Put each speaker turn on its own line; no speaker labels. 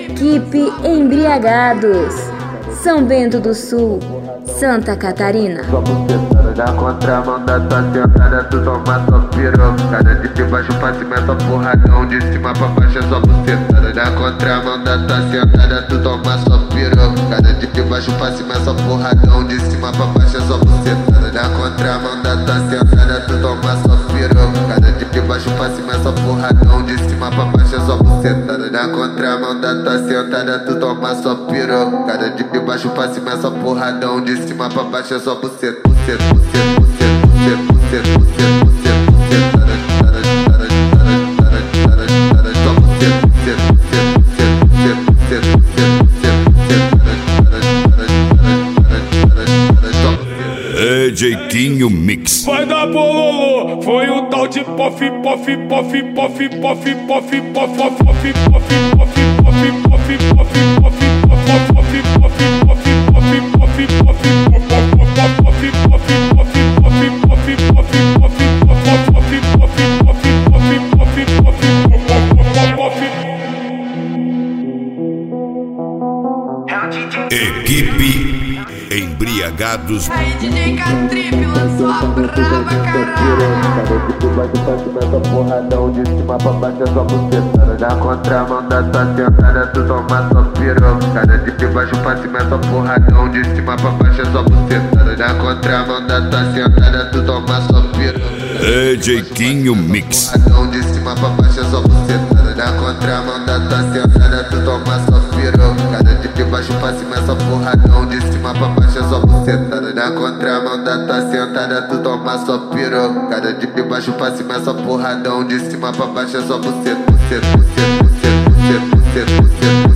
Equipe Embriagados, São Bento do Sul, Santa Catarina.
Sua bucetada na contramão da tua sentada, tu toma sua pirocada. De baixo pra cima é só porradão, de cima pra baixo é sua bucetada. Na contramão da tua sentada, tu toma sua pirocada. De baixo pra cima é só porradão, de cima pra baixo é sua bucetada. Na contramão da tua sentada, tu toma sua pirocada. De baixo pra cima é só porradão, de cima pra baixo é sua bucetada. Na contramão da tua sentada, tu toma sua pirocada. De baixo pra cima é só porradão, de cima pra baixo é só buceta, buceta, buceta, buceta, buceta, buceta, buceta, buceta,
Jeitinho Mix.
Vai dar bololô, foi o tal de pof, pof, pof, pof, pof, pof, pof, pof, pof, pof, pof,
Equipe Embriagados.
Aí DJ Catripe lançou a brava, caralho.
De baixo pra cima é só porradão, de cima pra baixo é só bucetada. Na contramão da tua sentada, tu toma sua pirocada. De baixo pra cima é só porradão, de cima pra baixo é só bucetada. Na contramão da tua sentada, tu toma sua pirocada.
Jeitinho Mix.
Porradão, de cima pra baixo é só bucetada. Na contramão da tua sentada, tu toma sua pirocada. De baixo pra cima é só porradão, de cima pra baixo é só bucetada. Na contramão da tua sentada, tu toma sua pirocada. De baixo pra cima é só porradão, de cima pra baixo é só buceta, buceta, buceta, buceta, buceta, buceta, buceta.